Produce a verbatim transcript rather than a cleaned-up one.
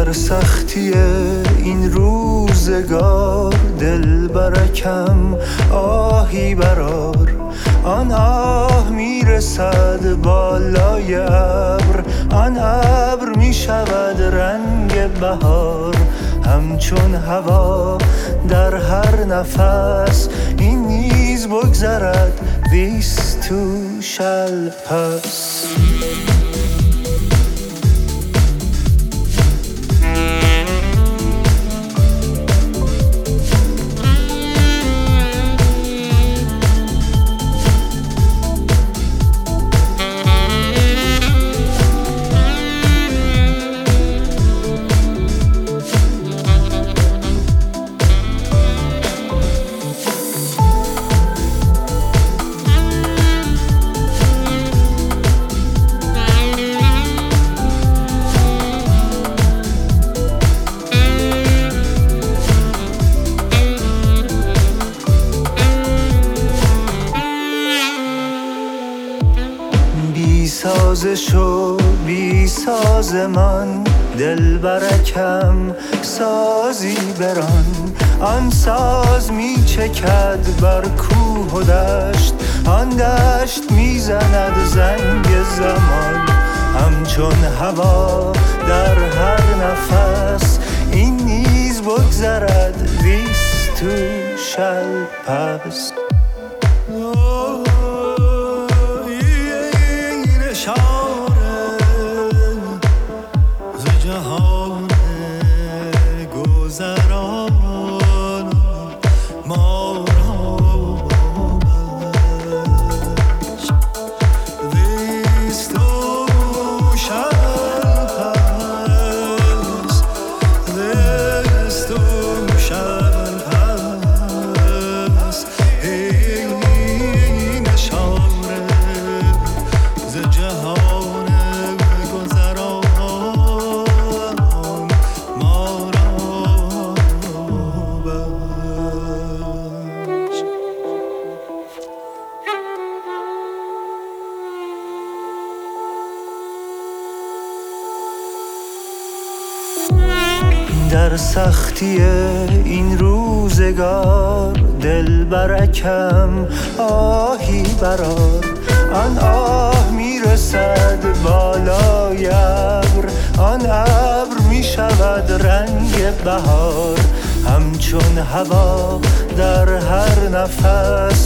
در سختی این روزگار دل برکم آهی برار، آن آه میرسد بالای ابر، آن ابر میشود رنگ بهار. همچون هوا در هر نفس این نیز بگذرد This too shall pass. بی سازش و بی سازمان دل برکم سازی بران، آن ساز می چکد بر کوه و دشت، آن دشت می زند زنگ زمان. همچون هوا در هر نفس این نیز بگذرد This too shall pass. در سختی این روزگار دل برکم آهی برار، آن آه میرسد بالای ابر، آن ابر میشود رنگ بهار. همچون هوا در هر نفس